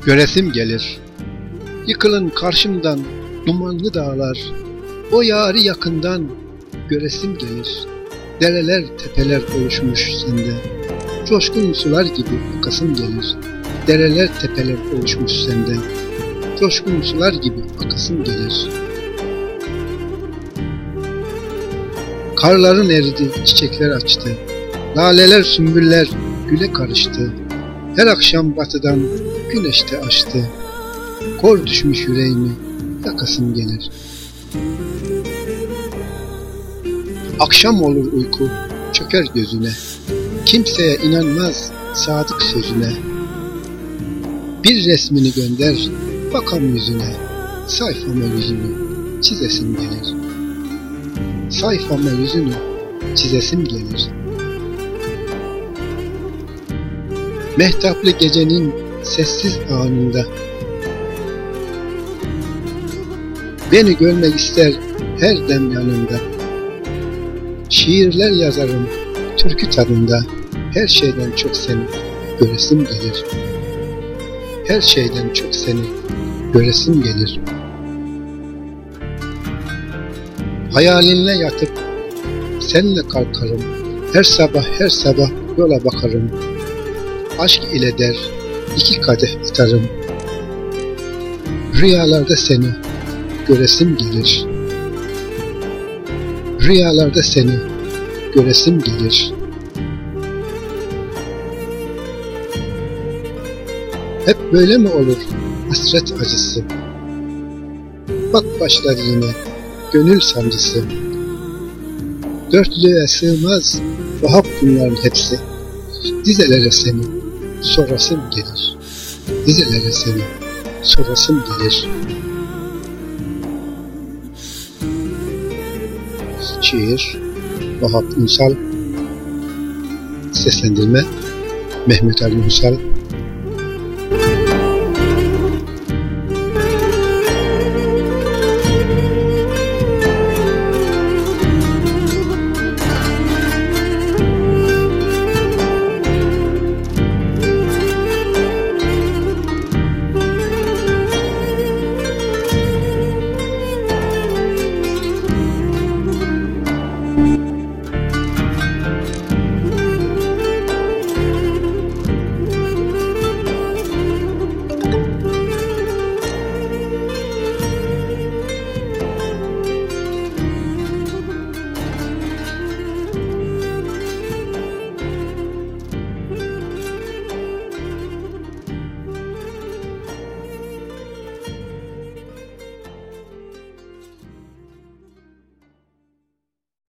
Göresim gelir. Yıkılın karşımdan dumanlı dağlar. O yâri yakından göresim gelir. Dereler tepeler oluşmuş sende. Coşkun sular gibi akasım gelir. Dereler tepeler oluşmuş sende. Coşkun sular gibi akasım gelir. Karların eridi, çiçekler açtı. Laleler, sümbüller güle karıştı. Her akşam batıdan güneş de açtı. Kor düşmüş yüreğimi yakasım gelir. Akşam olur uyku, çöker gözüne. Kimseye inanmaz sadık sözüne. Bir resmini gönder, bakam yüzüne. Sayfama yüzünü çizesim gelir. Sayfama yüzünü çizesim gelir. Mehtaplı gecenin sessiz anında beni görmek ister her dem yanında. Şiirler yazarım türkü tadında. Her şeyden çok seni göresim gelir. Her şeyden çok seni göresim gelir. Hayalinle yatıp seninle kalkarım. Her sabah yola bakarım. Aşk ile der iki kadeh atarım. Rüyalarda seni göresim gelir. Rüyalarda seni göresim gelir. Hep böyle mi olur hasret acısı? Bak başlar yine gönül sancısı. Dörtlüğe sığmaz vahap bunların hepsi. Dizelere seni sorasım gelir. Dizelere seni sorasım gelir. Şiir Vahap Ünsal. Seslendirme Mehmet Ali Ünsal.